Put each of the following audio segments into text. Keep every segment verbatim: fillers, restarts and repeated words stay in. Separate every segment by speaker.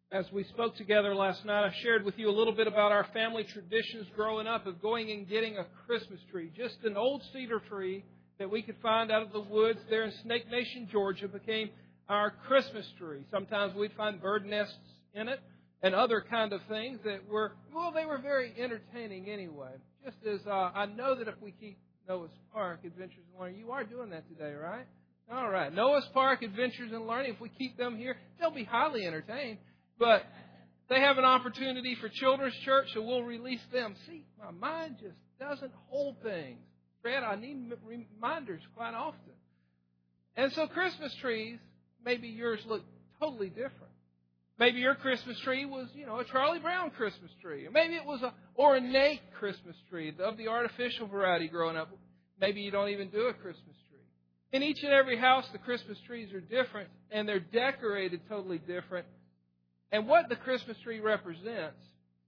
Speaker 1: As we spoke together last night, I shared with you a little bit about our family traditions growing up of going and getting a Christmas tree. Just an old cedar tree that we could find out of the woods there in Snake Nation, Georgia, became our Christmas tree. Sometimes we'd find bird nests in it and other kind of things that were, well, they were very entertaining anyway. Just as uh, I know that if we keep Noah's Park Adventures and Learning, you are doing that today, right? All right. Noah's Park Adventures and Learning, if we keep them here, they'll be highly entertained. But they have an opportunity for Children's Church, so we'll release them. See, my mind just doesn't hold things. Fred, I need reminders quite often. And so Christmas trees, maybe yours look totally different. Maybe your Christmas tree was, you know, a Charlie Brown Christmas tree. Or maybe it was an ornate Christmas tree of the artificial variety growing up. Maybe you don't even do a Christmas tree. In each and every house, the Christmas trees are different, and they're decorated totally different. And what the Christmas tree represents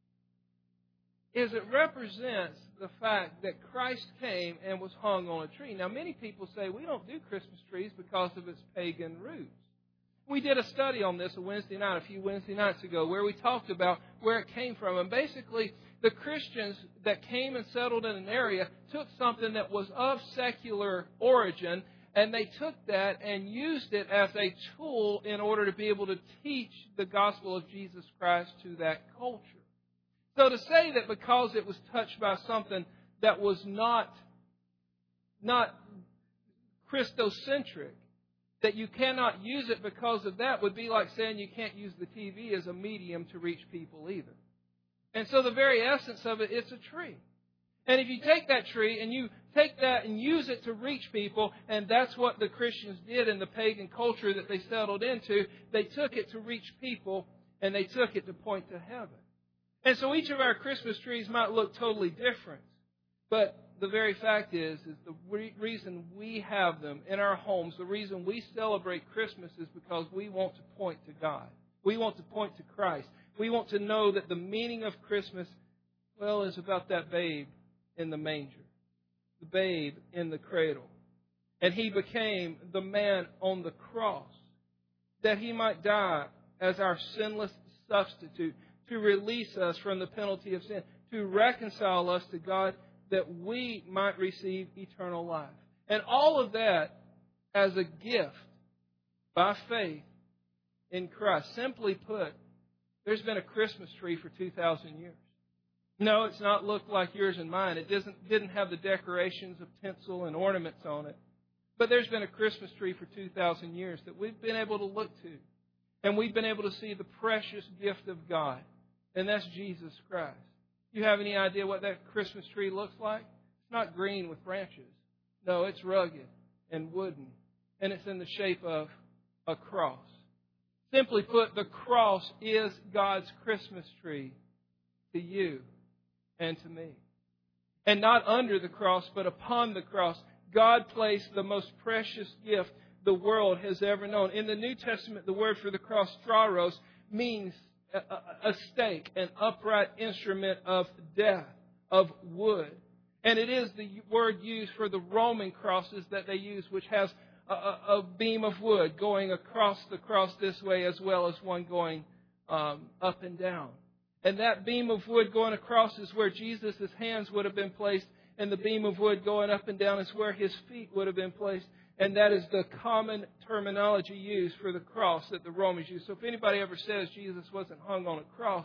Speaker 1: is it represents the fact that Christ came and was hung on a tree. Now, many people say we don't do Christmas trees because of its pagan roots. We did a study on this a Wednesday night, a few Wednesday nights ago, where we talked about where it came from. And basically, the Christians that came and settled in an area took something that was of secular origin, and they took that and used it as a tool in order to be able to teach the gospel of Jesus Christ to that culture. So to say that because it was touched by something that was not, not Christocentric, that you cannot use it because of that would be like saying you can't use the T V as a medium to reach people either. And so the very essence of it, it's a tree. And if you take that tree and you take that and use it to reach people, and that's what the Christians did in the pagan culture that they settled into, they took it to reach people and they took it to point to heaven. And so each of our Christmas trees might look totally different, but the very fact is, is the re- reason we have them in our homes, the reason we celebrate Christmas is because we want to point to God. We want to point to Christ. We want to know that the meaning of Christmas, well, is about that babe in the manger, the babe in the cradle. And He became the man on the cross that He might die as our sinless substitute to release us from the penalty of sin, to reconcile us to God, that we might receive eternal life. And all of that as a gift by faith in Christ. Simply put, there's been a Christmas tree for two thousand years. No, it's not looked like yours and mine. It doesn't, didn't have the decorations of tinsel and ornaments on it. But there's been a Christmas tree for two thousand years that we've been able to look to. And we've been able to see the precious gift of God. And that's Jesus Christ. You have any idea what that Christmas tree looks like? It's not green with branches. No, it's rugged and wooden. And it's in the shape of a cross. Simply put, the cross is God's Christmas tree to you and to me. And not under the cross, but upon the cross, God placed the most precious gift the world has ever known. In the New Testament, the word for the cross, stauros, means a stake, an upright instrument of death, of wood. And it is the word used for the Roman crosses that they use, which has a, a, a beam of wood going across the cross this way as well as one going um, up and down. And that beam of wood going across is where Jesus' hands would have been placed, and the beam of wood going up and down is where His feet would have been placed. And that is the common terminology used for the cross that the Romans used. So if anybody ever says Jesus wasn't hung on a cross,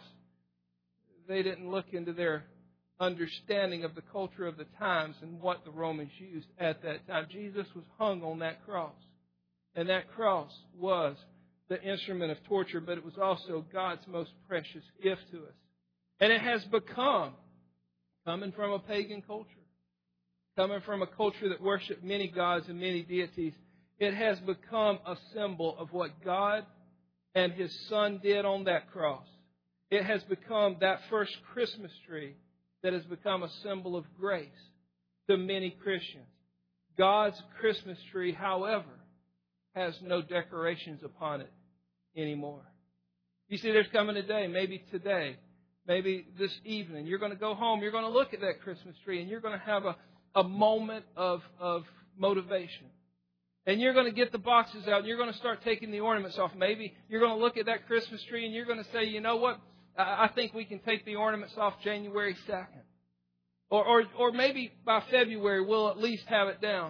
Speaker 1: they didn't look into their understanding of the culture of the times and what the Romans used at that time. Jesus was hung on that cross. And that cross was the instrument of torture, but it was also God's most precious gift to us. And it has become, coming from a pagan culture, coming from a culture that worshiped many gods and many deities, it has become a symbol of what God and His Son did on that cross. It has become that first Christmas tree that has become a symbol of grace to many Christians. God's Christmas tree, however, has no decorations upon it anymore. You see, there's coming a day, maybe today, maybe this evening, you're going to go home, you're going to look at that Christmas tree, and you're going to have a a moment of, of motivation. And you're going to get the boxes out and you're going to start taking the ornaments off. Maybe you're going to look at that Christmas tree and you're going to say, you know what? I think we can take the ornaments off January second. Or, or, or maybe by February we'll at least have it down.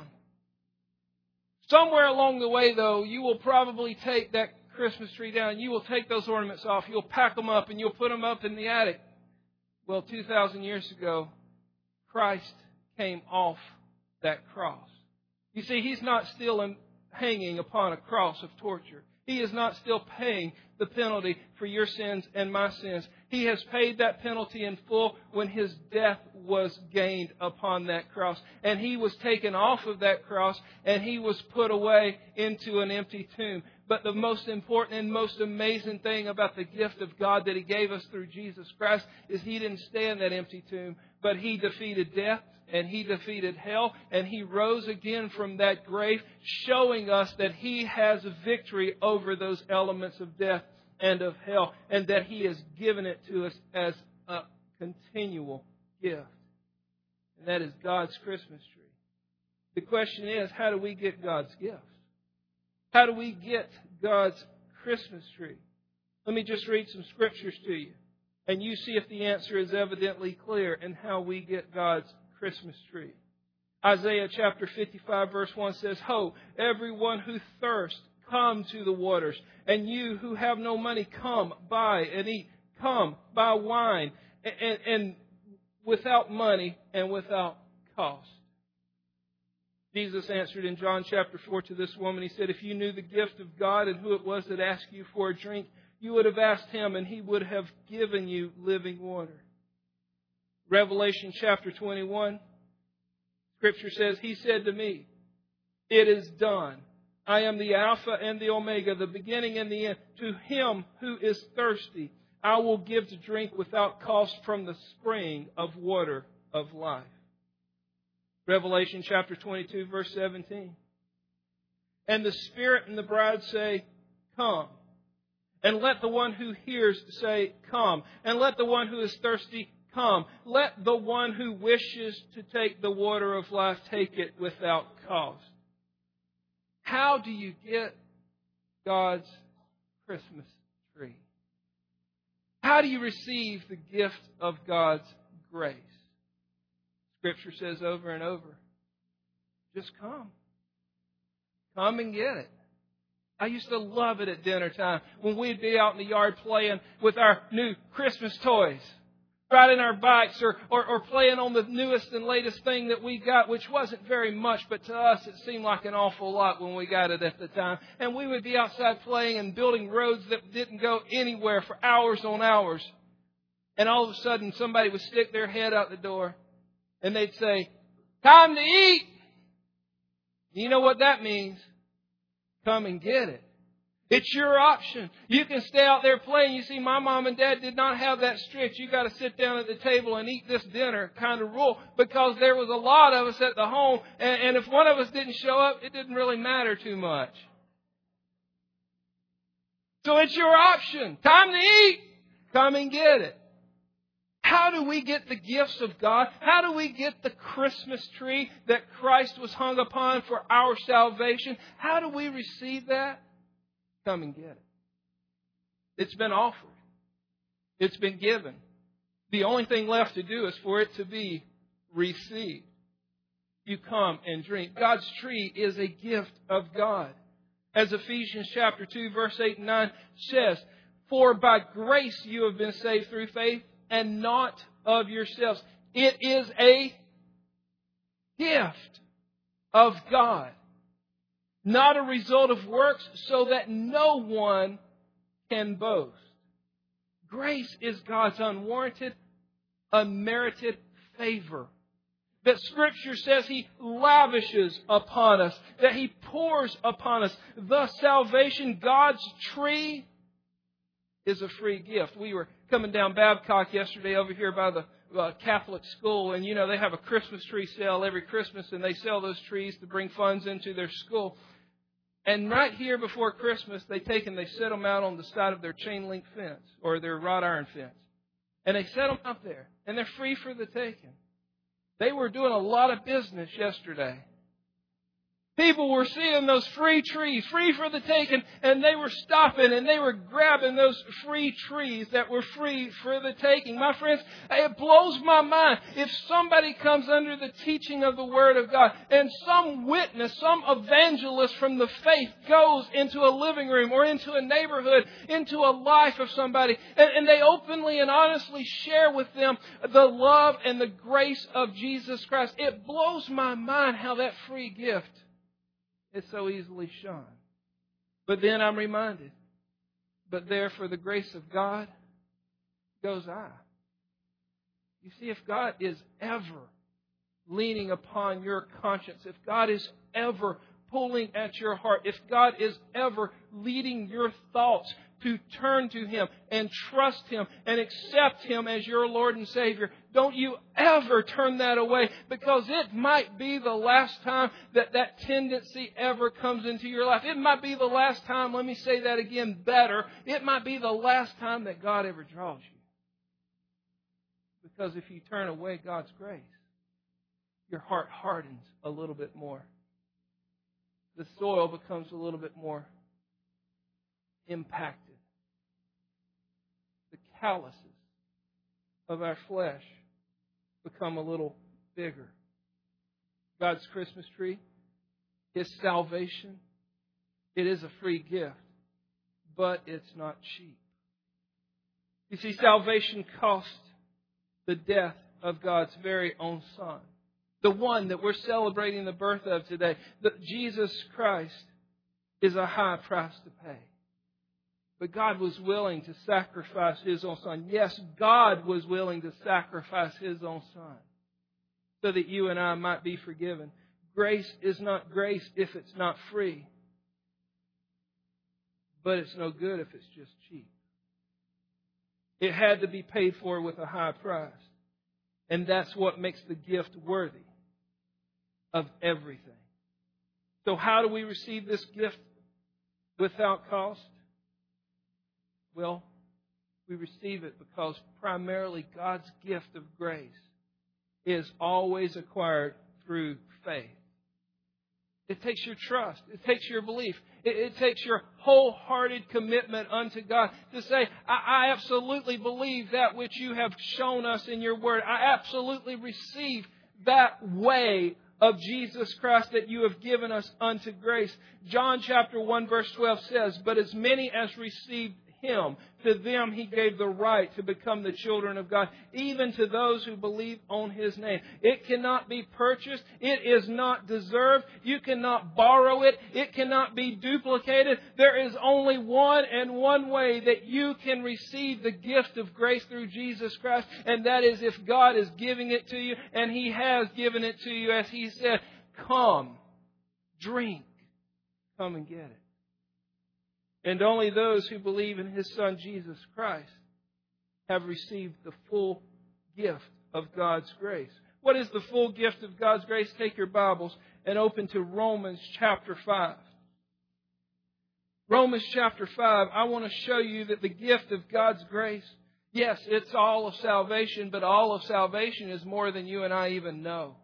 Speaker 1: Somewhere along the way, though, you will probably take that Christmas tree down. You will take those ornaments off. You'll pack them up and you'll put them up in the attic. Well, two thousand years ago, Christ came off that cross. You see, He's not still in, hanging upon a cross of torture. He is not still paying the penalty for your sins and my sins. He has paid that penalty in full when His death was gained upon that cross. And He was taken off of that cross and He was put away into an empty tomb. But the most important and most amazing thing about the gift of God that He gave us through Jesus Christ is He didn't stay in that empty tomb, but He defeated death. And He defeated hell, and He rose again from that grave, showing us that He has a victory over those elements of death and of hell, and that He has given it to us as a continual gift. And that is God's Christmas tree. The question is, how do we get God's gifts? How do we get God's Christmas tree? Let me just read some scriptures to you, and you see if the answer is evidently clear in how we get God's Christmas tree. Isaiah chapter fifty-five verse one says, Ho, everyone who thirsts, come to the waters. And you who have no money, come, buy and eat. Come, buy wine. And, and, and without money and without cost. Jesus answered in John chapter four to this woman. He said, if you knew the gift of God and who it was that asked you for a drink, you would have asked Him and He would have given you living water. Revelation chapter twenty-one, Scripture says, He said to me, it is done. I am the Alpha and the Omega, the beginning and the end. To him who is thirsty, I will give to drink without cost from the spring of water of life. Revelation chapter twenty-two, verse seventeen. And the Spirit and the bride say, come. And let the one who hears say, come. And let the one who is thirsty come. Let the one who wishes to take the water of life take it without cost. How do you get God's Christmas tree? How do you receive the gift of God's grace? Scripture says over and over, just come. Come and get it. I used to love it at dinner time when we'd be out in the yard playing with our new Christmas toys. Riding our bikes or, or, or playing on the newest and latest thing that we got, which wasn't very much, but to us it seemed like an awful lot when we got it at the time. And we would be outside playing and building roads that didn't go anywhere for hours on hours. And all of a sudden somebody would stick their head out the door and they'd say, time to eat! You know what that means? Come and get it. It's your option. You can stay out there playing. You see, my mom and dad did not have that strict, you got to sit down at the table and eat this dinner kind of rule, because there was a lot of us at the home, and, and if one of us didn't show up, it didn't really matter too much. So it's your option. Time to eat. Come and get it. How do we get the gifts of God? How do we get the Christmas tree that Christ was hung upon for our salvation? How do we receive that? Come and get it. It's been offered. It's been given. The only thing left to do is for it to be received. You come and drink. God's tree is a gift of God. As Ephesians chapter two, verse eight and nine says, for by grace you have been saved through faith, and not of yourselves. It is a gift of God. Not a result of works, so that no one can boast. Grace is God's unwarranted, unmerited favor that Scripture says He lavishes upon us, that He pours upon us. Thus, salvation, God's tree, is a free gift. We were coming down Babcock yesterday over here by the uh, Catholic school, and you know they have a Christmas tree sale every Christmas, and they sell those trees to bring funds into their school. And right here before Christmas, they take and they set them out on the side of their chain link fence or their wrought iron fence. And they set them out there, and they're free for the taking. They were doing a lot of business yesterday. People were seeing those free trees, free for the taking, and they were stopping and they were grabbing those free trees that were free for the taking. My friends, it blows my mind if somebody comes under the teaching of the Word of God and some witness, some evangelist from the faith goes into a living room or into a neighborhood, into a life of somebody, and, and they openly and honestly share with them the love and the grace of Jesus Christ. It blows my mind how that free gift is so easily shunned. But then I'm reminded, but there for the grace of God goes I. You see, if God is ever leaning upon your conscience, if God is ever pulling at your heart, if God is ever leading your thoughts to turn to Him and trust Him and accept Him as your Lord and Savior, don't you ever turn that away, because it might be the last time that that tendency ever comes into your life. It might be the last time, let me say that again better, it might be the last time that God ever draws you. Because if you turn away God's grace, your heart hardens a little bit more. The soil becomes a little bit more impacted. The calluses of our flesh become a little bigger. God's Christmas tree, His salvation, it is a free gift, but it's not cheap. You see, salvation cost the death of God's very own Son. The one that we're celebrating the birth of today, that Jesus Christ, is a high price to pay. But God was willing to sacrifice His own Son. Yes, God was willing to sacrifice His own Son so that you and I might be forgiven. Grace is not grace if it's not free. But it's no good if it's just cheap. It had to be paid for with a high price. And that's what makes the gift worthy of everything. So how do we receive this gift without cost? Well, we receive it because primarily God's gift of grace is always acquired through faith. It takes your trust. It takes your belief. It, it takes your wholehearted commitment unto God to say, I, I absolutely believe that which you have shown us in your word. I absolutely receive that way of Jesus Christ that you have given us unto grace. John chapter one verse twelve says, but as many as received Him, to them He gave the right to become the children of God, even to those who believe on His name. It cannot be purchased. It is not deserved. You cannot borrow it. It cannot be duplicated. There is only one and one way that you can receive the gift of grace through Jesus Christ, and that is if God is giving it to you, and He has given it to you, as He said, come, drink, come and get it. And only those who believe in His Son, Jesus Christ, have received the full gift of God's grace. What is the full gift of God's grace? Take your Bibles and open to Romans chapter five. Romans chapter five, I want to show you that the gift of God's grace, yes, it's all of salvation, but all of salvation is more than you and I even know.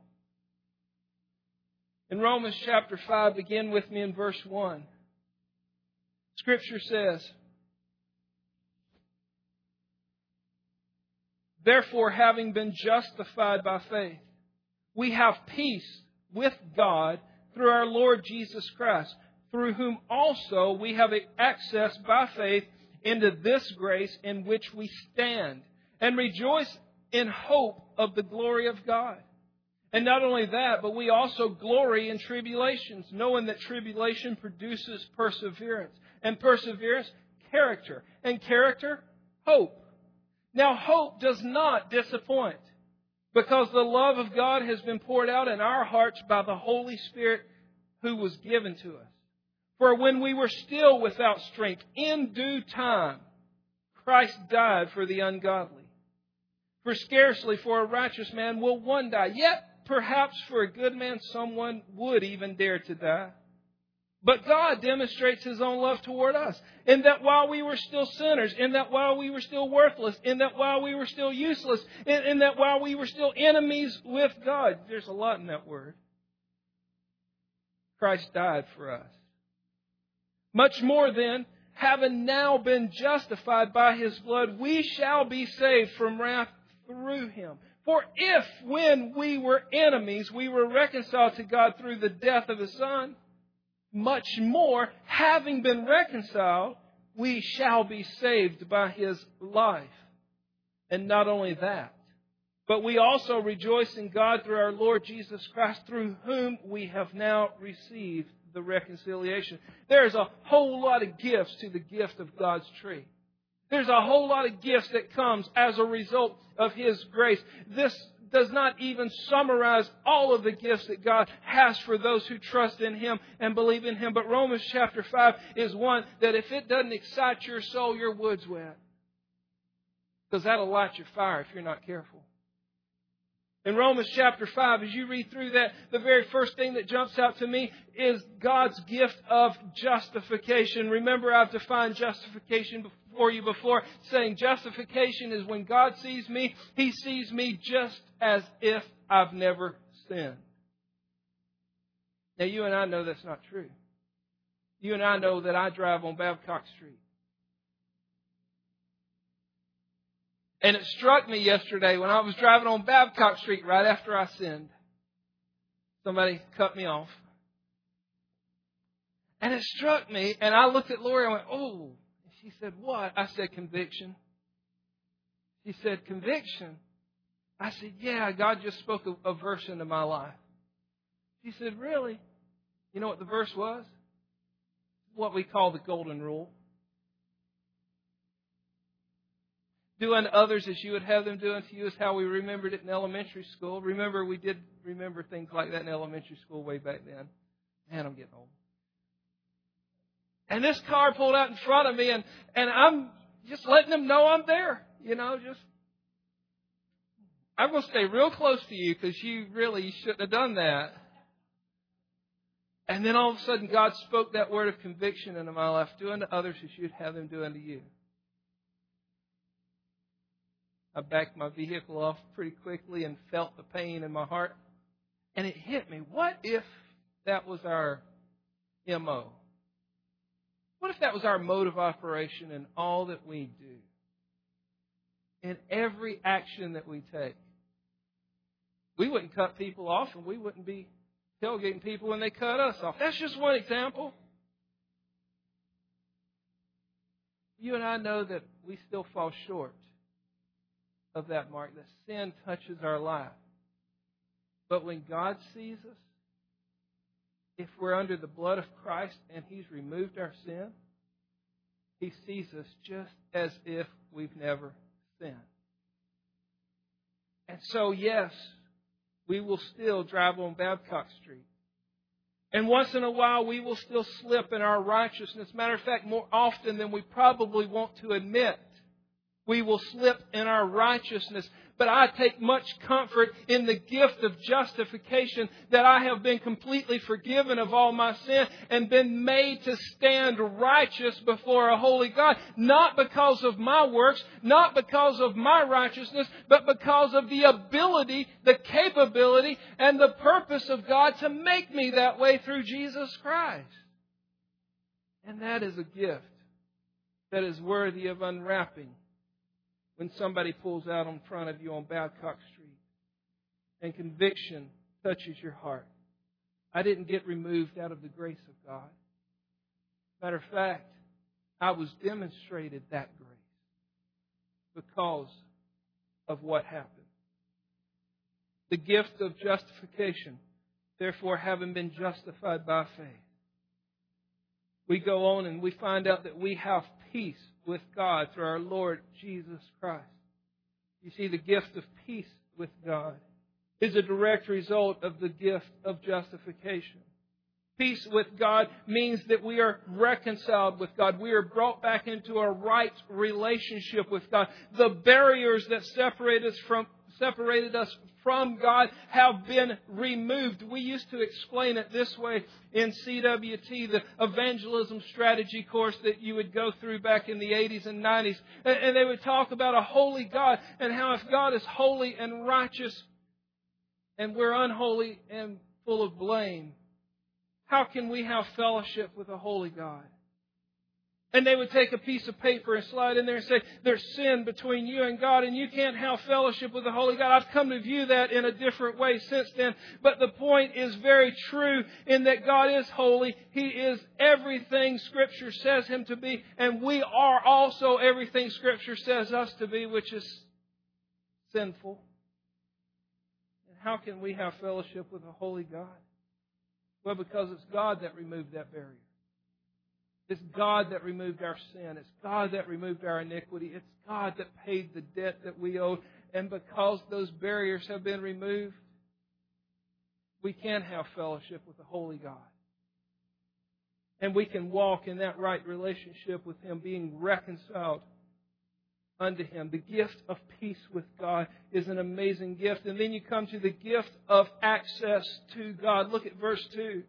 Speaker 1: In Romans chapter five, begin with me in verse one. Scripture says, therefore, having been justified by faith, we have peace with God through our Lord Jesus Christ, through whom also we have access by faith into this grace in which we stand, and rejoice in hope of the glory of God. And not only that, but we also glory in tribulations, knowing that tribulation produces perseverance. And perseverance, character. And character, hope. Now, hope does not disappoint, because the love of God has been poured out in our hearts by the Holy Spirit who was given to us. For when we were still without strength, in due time, Christ died for the ungodly. For scarcely for a righteous man will one die. Yet, perhaps for a good man, someone would even dare to die. But God demonstrates His own love toward us, in that while we were still sinners, in that while we were still worthless, in that while we were still useless, in, in that while we were still enemies with God. There's a lot in that word. Christ died for us. Much more then, having now been justified by His blood, we shall be saved from wrath through Him. For if, when we were enemies, we were reconciled to God through the death of His Son, much more, having been reconciled, we shall be saved by His life. And not only that, but we also rejoice in God through our Lord Jesus Christ, through whom we have now received the reconciliation. There's a whole lot of gifts to the gift of God's tree. There's a whole lot of gifts that comes as a result of His grace. This does not even summarize all of the gifts that God has for those who trust in Him and believe in Him. But Romans chapter five is one that if it doesn't excite your soul, your wood's wet. Because that'll light your fire if you're not careful. In Romans chapter five, as you read through that, the very first thing that jumps out to me is God's gift of justification. Remember, I've defined justification for you before, saying justification is when God sees me, He sees me just as if I've never sinned. Now, you and I know that's not true. You and I know that I drive on Babcock Street. And it struck me yesterday when I was driving on Babcock Street right after I sinned. Somebody cut me off. And it struck me, and I looked at Lori and I went, oh. She said, what? I said, conviction. She said, conviction? I said, yeah, God just spoke a, a verse into my life. She said, really? You know what the verse was? What we call the golden rule. Do unto others as you would have them do unto you is how we remembered it in elementary school. Remember, we did remember things like that in elementary school way back then. Man, I'm getting old. And this car pulled out in front of me, and, and I'm just letting them know I'm there. You know, just, I'm going to stay real close to you because you really shouldn't have done that. And then all of a sudden, God spoke that word of conviction into my life. Do unto others as you'd have them do unto you. I backed my vehicle off pretty quickly and felt the pain in my heart. And it hit me. What if that was our M O? What if that was our mode of operation in all that we do? In every action that we take? We wouldn't cut people off and we wouldn't be tailgating people when they cut us off. That's just one example. You and I know that we still fall short of that mark, that sin touches our life. But when God sees us, if we're under the blood of Christ and He's removed our sin, He sees us just as if we've never sinned. And so, yes, we will still drive on Babcock Street. And once in a while, we will still slip in our righteousness. Matter of fact, more often than we probably want to admit, we will slip in our righteousness. But I take much comfort in the gift of justification that I have been completely forgiven of all my sin and been made to stand righteous before a holy God. Not because of my works, not because of my righteousness, but because of the ability, the capability, and the purpose of God to make me that way through Jesus Christ. And that is a gift that is worthy of unwrapping. When somebody pulls out in front of you on Babcock Street and conviction touches your heart. I didn't get removed out of the grace of God. Matter of fact, I was demonstrated that grace because of what happened. The gift of justification, therefore, having been justified by faith. We go on and we find out that we have peace with God through our Lord Jesus Christ. You see, the gift of peace with God is a direct result of the gift of justification. Peace with God means that we are reconciled with God. We are brought back into a right relationship with God. The barriers that separate us from separated us from God have been removed. We used to explain it this way in C W T, the evangelism strategy course that you would go through back in the eighties and nineties. And they would talk about a holy God and how if God is holy and righteous and we're unholy and full of blame, how can we have fellowship with a holy God? And they would take a piece of paper and slide in there and say, there's sin between you and God and you can't have fellowship with the holy God. I've come to view that in a different way since then. But the point is very true in that God is holy. He is everything Scripture says Him to be. And we are also everything Scripture says us to be, which is sinful. And how can we have fellowship with a holy God? Well, because it's God that removed that barrier. It's God that removed our sin. It's God that removed our iniquity. It's God that paid the debt that we owed. And because those barriers have been removed, we can have fellowship with the holy God. And we can walk in that right relationship with Him, being reconciled unto Him. The gift of peace with God is an amazing gift. And then you come to the gift of access to God. Look at verse two.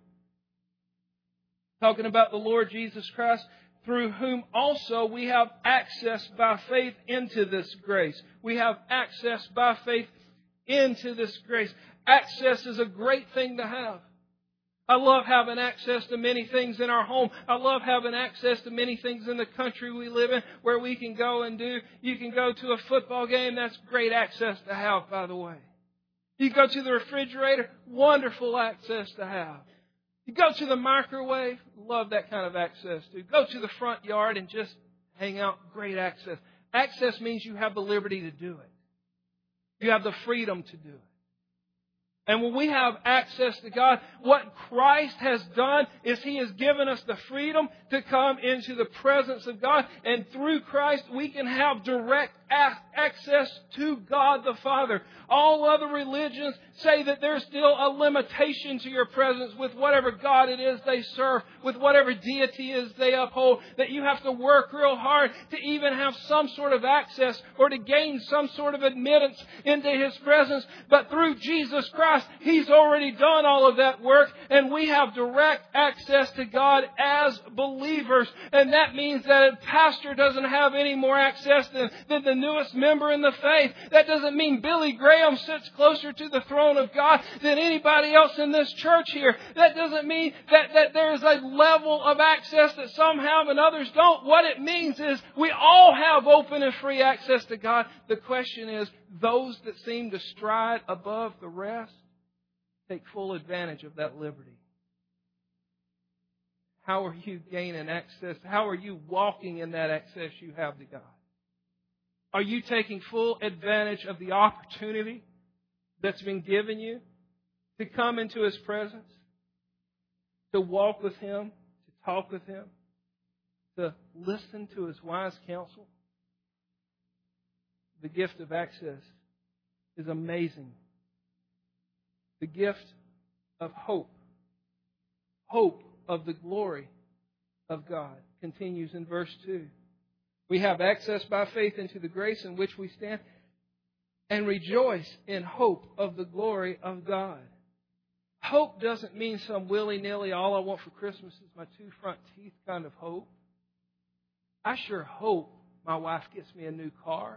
Speaker 1: Talking about the Lord Jesus Christ, through whom also we have access by faith into this grace. We have access by faith into this grace. Access is a great thing to have. I love having access to many things in our home. I love having access to many things in the country we live in where we can go and do. You can go to a football game. That's great access to have, by the way. You go to the refrigerator. Wonderful access to have. You go to the microwave, love that kind of access too. Go to the front yard and just hang out, great access. Access means you have the liberty to do it. You have the freedom to do it. And when we have access to God, what Christ has done is He has given us the freedom to come into the presence of God. And through Christ, we can have direct access to God the Father. All other religions say that there's still a limitation to your presence with whatever God it is they serve, with whatever deity it is they uphold, that you have to work real hard to even have some sort of access or to gain some sort of admittance into His presence. But through Jesus Christ, He's already done all of that work, and we have direct access to God as believers. And that means that a pastor doesn't have any more access than, than the newest member in the faith. That doesn't mean Billy Graham sits closer to the throne of God than anybody else in this church here. That doesn't mean that, that there is a level of access that some have and others don't. What it means is we all have open and free access to God. The question is, those that seem to stride above the rest take full advantage of that liberty. How are you gaining access? How are you walking in that access you have to God? Are you taking full advantage of the opportunity that's been given you to come into His presence, to walk with Him, to talk with Him, to listen to His wise counsel? The gift of access is amazing. The gift of hope. Hope of the glory of God continues in verse two. We have access by faith into the grace in which we stand and rejoice in hope of the glory of God. Hope doesn't mean some willy-nilly, all I want for Christmas is my two front teeth kind of hope. I sure hope my wife gets me a new car.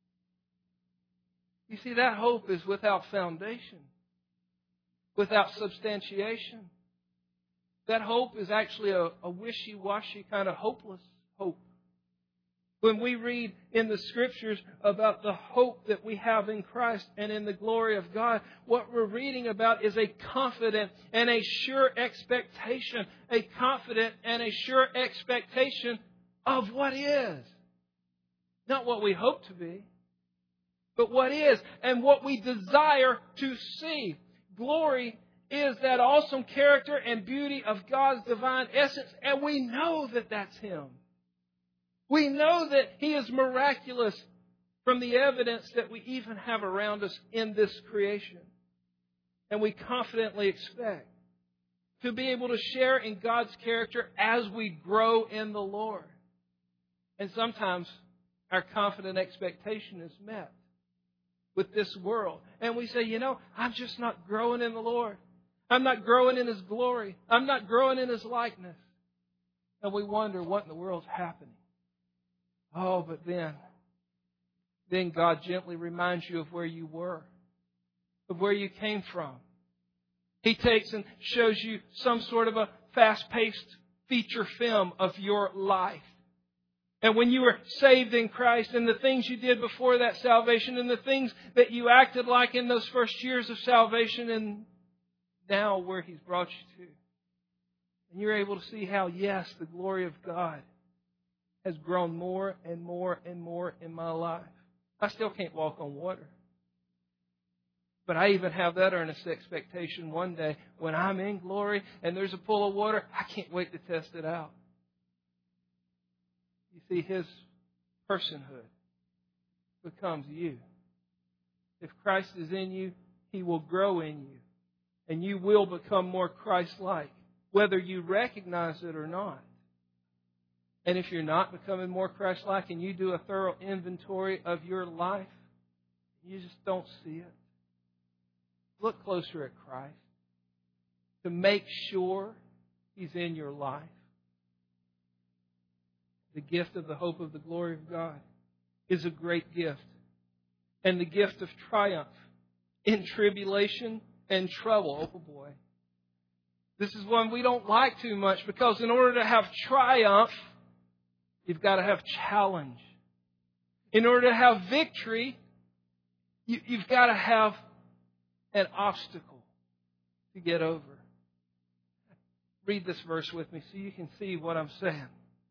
Speaker 1: You see, that hope is without foundation, without substantiation. That hope is actually a, a wishy-washy kind of hopeless hope. When we read in the Scriptures about the hope that we have in Christ and in the glory of God, what we're reading about is a confident and a sure expectation, a confident and a sure expectation of what is. Not what we hope to be, but what is and what we desire to see. Glory is that awesome character and beauty of God's divine essence, and we know that that's Him. We know that He is miraculous from the evidence that we even have around us in this creation. And we confidently expect to be able to share in God's character as we grow in the Lord. And sometimes our confident expectation is met with this world. And we say, you know, I'm just not growing in the Lord. I'm not growing in His glory. I'm not growing in His likeness. And we wonder what in the world's happening. Oh, but then, then God gently reminds you of where you were, of where you came from, He takes and shows you some sort of a fast-paced feature film of your life. And when you were saved in Christ and the things you did before that salvation and the things that you acted like in those first years of salvation and now where He's brought you to. And you're able to see how, yes, the glory of God has grown more and more and more in my life. I still can't walk on water. But I even have that earnest expectation one day when I'm in glory and there's a pool of water, I can't wait to test it out. You see, His personhood becomes you. If Christ is in you, He will grow in you. And you will become more Christ-like, whether you recognize it or not. And if you're not becoming more Christ-like and you do a thorough inventory of your life, you just don't see it. Look closer at Christ to make sure He's in your life. The gift of the hope of the glory of God is a great gift. And the gift of triumph in tribulation and trouble. Oh boy. This is one we don't like too much because in order to have triumph, you've got to have challenge. In order to have victory, you, you've got to have an obstacle to get over. Read this verse with me so you can see what I'm saying.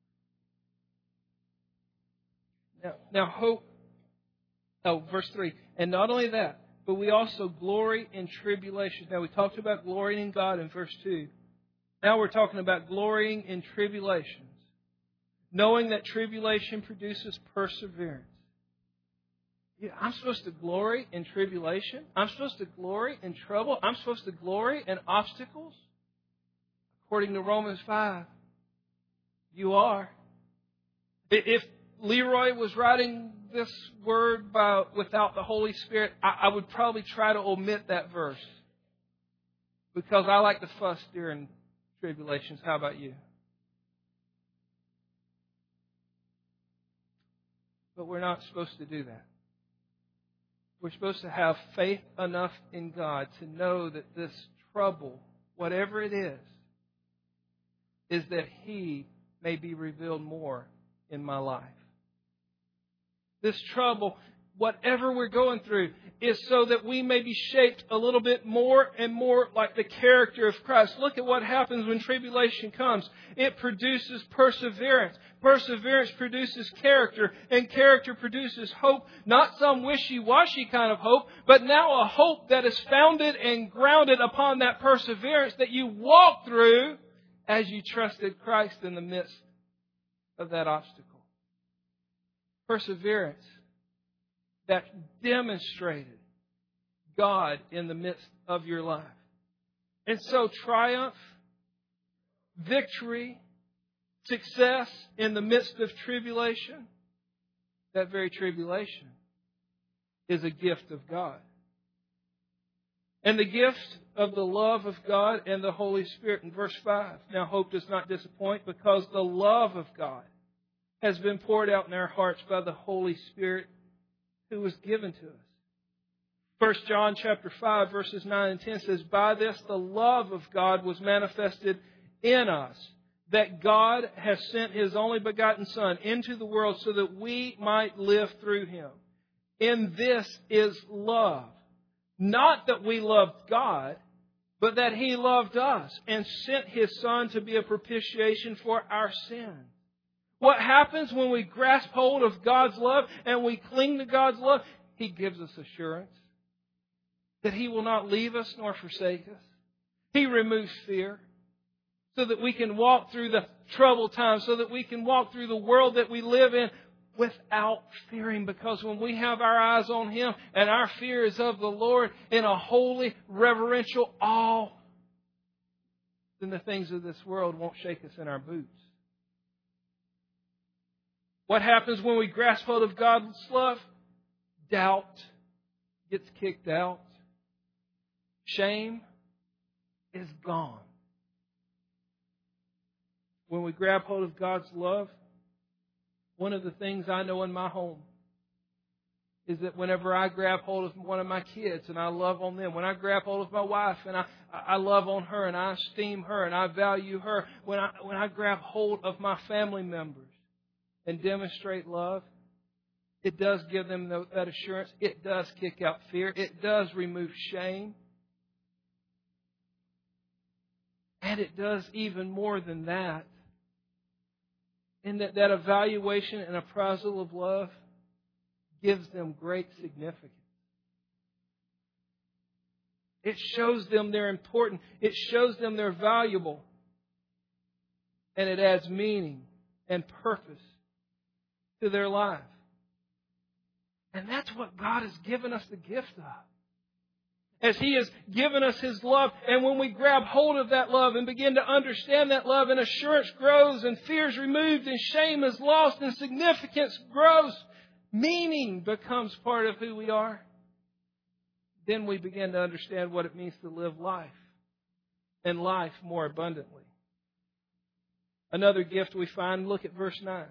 Speaker 1: Now, now hope, oh, verse three. And not only that, but we also glory in tribulation. Now, we talked about glorying in God in verse two. Now we're talking about glorying in tribulations. Knowing that tribulation produces perseverance. Yeah, I'm supposed to glory in tribulation. I'm supposed to glory in trouble. I'm supposed to glory in obstacles. According to Romans five, you are. If Leroy was writing this word by, without the Holy Spirit, I, I would probably try to omit that verse. Because I like to fuss during tribulations. How about you? But we're not supposed to do that. We're supposed to have faith enough in God to know that this trouble, whatever it is, is that He may be revealed more in my life. This trouble, whatever we're going through, is so that we may be shaped a little bit more and more like the character of Christ. Look at what happens when tribulation comes. It produces perseverance. Perseverance produces character, and character produces hope. Not some wishy-washy kind of hope, but now a hope that is founded and grounded upon that perseverance that you walk through as you trusted Christ in the midst of that obstacle. Perseverance that demonstrated God in the midst of your life. And so triumph, victory, success in the midst of tribulation, that very tribulation is a gift of God. And the gift of the love of God and the Holy Spirit in verse five. Now hope does not disappoint because the love of God has been poured out in our hearts by the Holy Spirit who was given to us. First John chapter five verses nine and ten says, by this the love of God was manifested in us, that God has sent His only begotten Son into the world so that we might live through Him. In this is love. Not that we loved God, but that He loved us and sent His Son to be a propitiation for our sins. What happens when we grasp hold of God's love and we cling to God's love? He gives us assurance that He will not leave us nor forsake us. He removes fear so that we can walk through the troubled times, so that we can walk through the world that we live in without fearing. Because when we have our eyes on Him and our fear is of the Lord in a holy, reverential awe, then the things of this world won't shake us in our boots. What happens when we grasp hold of God's love? Doubt gets kicked out. Shame is gone. When we grab hold of God's love, one of the things I know in my home is that whenever I grab hold of one of my kids and I love on them, when I grab hold of my wife and I, I love on her and I esteem her and I value her, when I, when I grab hold of my family members and demonstrate love, it does give them that assurance. It does kick out fear. It does remove shame. And it does even more than that. In that, that evaluation and appraisal of love gives them great significance. It shows them they're important. It shows them they're valuable. And it adds meaning and purpose to their life. And that's what God has given us the gift of. As He has given us His love, and when we grab hold of that love and begin to understand that love, and assurance grows, and fear is removed, and shame is lost, and significance grows, meaning becomes part of who we are, then we begin to understand what it means to live life, and life more abundantly. Another gift we find, look at verse nine.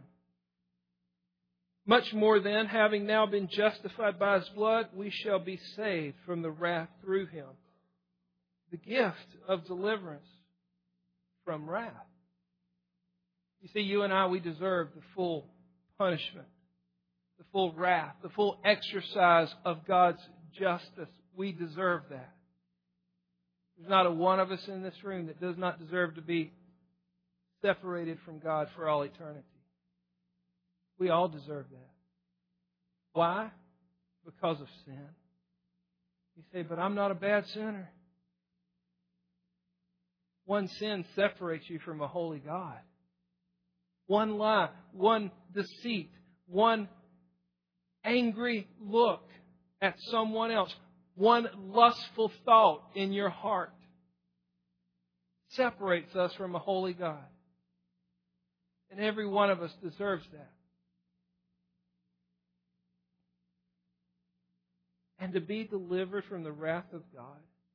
Speaker 1: Much more then, having now been justified by His blood, we shall be saved from the wrath through Him. The gift of deliverance from wrath. You see, you and I, we deserve the full punishment, the full wrath, the full exercise of God's justice. We deserve that. There's not a one of us in this room that does not deserve to be separated from God for all eternity. We all deserve that. Why? Because of sin. You say, but I'm not a bad sinner. One sin separates you from a holy God. One lie, one deceit, one angry look at someone else, one lustful thought in your heart separates us from a holy God. And every one of us deserves that. And to be delivered from the wrath of God,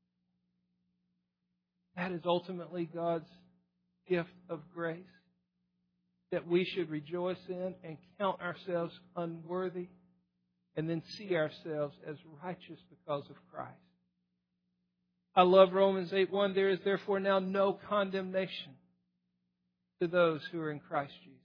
Speaker 1: that is ultimately God's gift of grace that we should rejoice in and count ourselves unworthy and then see ourselves as righteous because of Christ. I love Romans eight one. There is therefore now no condemnation to those who are in Christ Jesus.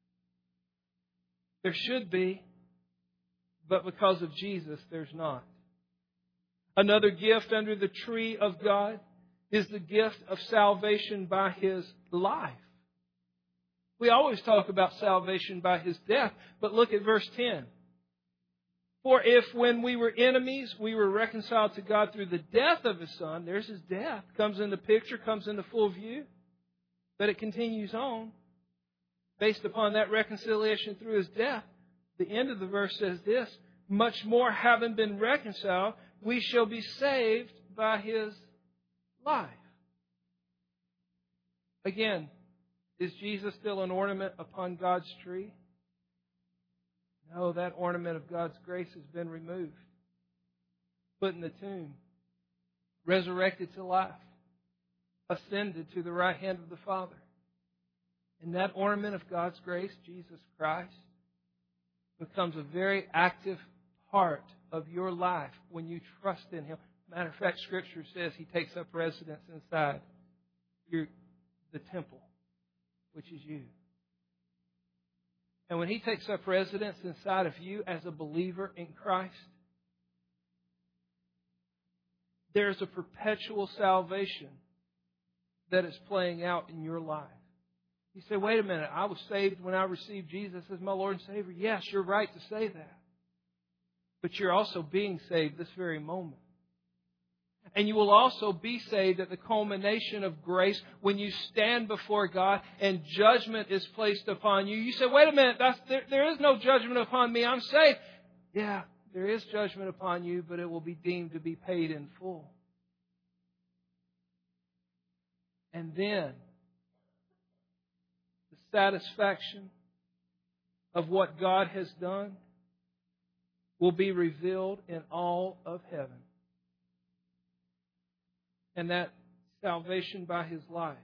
Speaker 1: There should be, but because of Jesus, there's not. Another gift under the tree of God is the gift of salvation by His life. We always talk about salvation by His death, but look at verse ten. For if when we were enemies, we were reconciled to God through the death of His Son, there's His death, comes into picture, comes into full view, but it continues on. Based upon that reconciliation through His death, the end of the verse says this, much more having been reconciled, we shall be saved by His life. Again, is Jesus still an ornament upon God's tree? No, that ornament of God's grace has been removed, put in the tomb, resurrected to life, ascended to the right hand of the Father. And that ornament of God's grace, Jesus Christ, becomes a very active part of your life when you trust in Him. Matter of fact, Scripture says He takes up residence inside your, the temple, which is you. And when He takes up residence inside of you as a believer in Christ, there's a perpetual salvation that is playing out in your life. You say, wait a minute, I was saved when I received Jesus as my Lord and Savior. Yes, you're right to say that. But you're also being saved this very moment. And you will also be saved at the culmination of grace when you stand before God and judgment is placed upon you. You say, wait a minute, that's, there, there is no judgment upon me. I'm saved. Yeah, there is judgment upon you, but it will be deemed to be paid in full. And then the satisfaction of what God has done will be revealed in all of heaven. And that salvation by His life.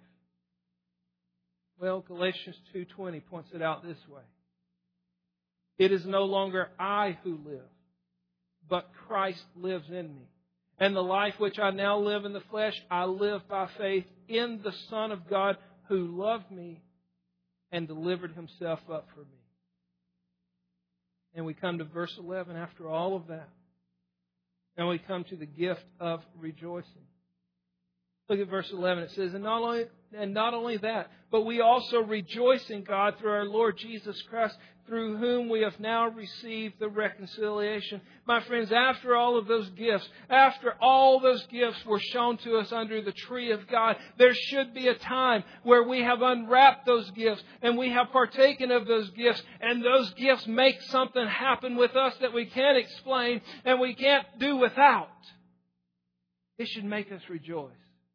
Speaker 1: Well, Galatians two twenty points it out this way. It is no longer I who live, but Christ lives in me. And the life which I now live in the flesh, I live by faith in the Son of God who loved me and delivered Himself up for me. And we come to verse eleven after all of that. And we come to the gift of rejoicing. Look at verse eleven. It says, and not only, and not only that, but we also rejoice in God through our Lord Jesus Christ, through whom we have now received the reconciliation. My friends, after all of those gifts, after all those gifts were shown to us under the tree of God, there should be a time where we have unwrapped those gifts and we have partaken of those gifts, and those gifts make something happen with us that we can't explain and we can't do without. It should make us rejoice.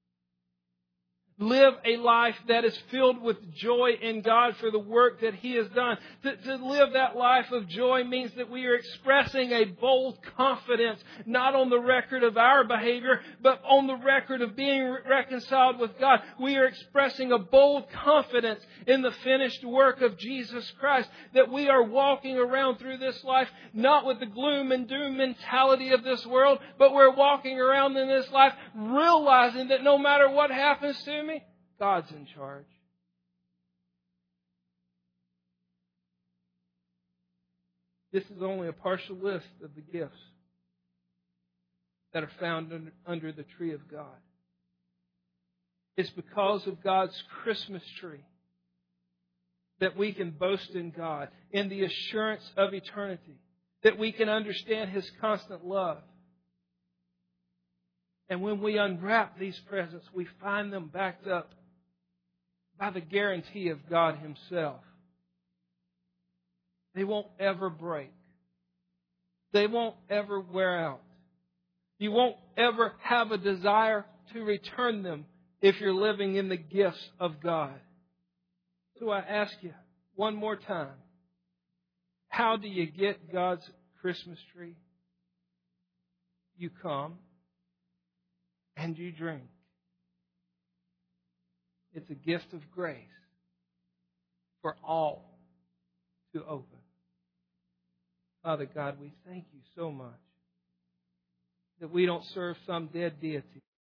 Speaker 1: Live a life that is filled with joy in God for the work that He has done. To, to live that life of joy means that we are expressing a bold confidence, not on the record of our behavior, but on the record of being reconciled with God. We are expressing a bold confidence in the finished work of Jesus Christ, that we are walking around through this life not with the gloom and doom mentality of this world, but we're walking around in this life realizing that no matter what happens to me, God's in charge. This is only a partial list of the gifts that are found under, under the tree of God. It's because of God's Christmas tree that we can boast in God, in the assurance of eternity, that we can understand His constant love. And when we unwrap these presents, we find them backed up by the guarantee of God Himself. They won't ever break. They won't ever wear out. You won't ever have a desire to return them if you're living in the gifts of God. So I ask you one more time, how do you get God's Christmas tree? You come and you drink. It's a gift of grace for all to open. Father God, we thank You so much that we don't serve some dead deity,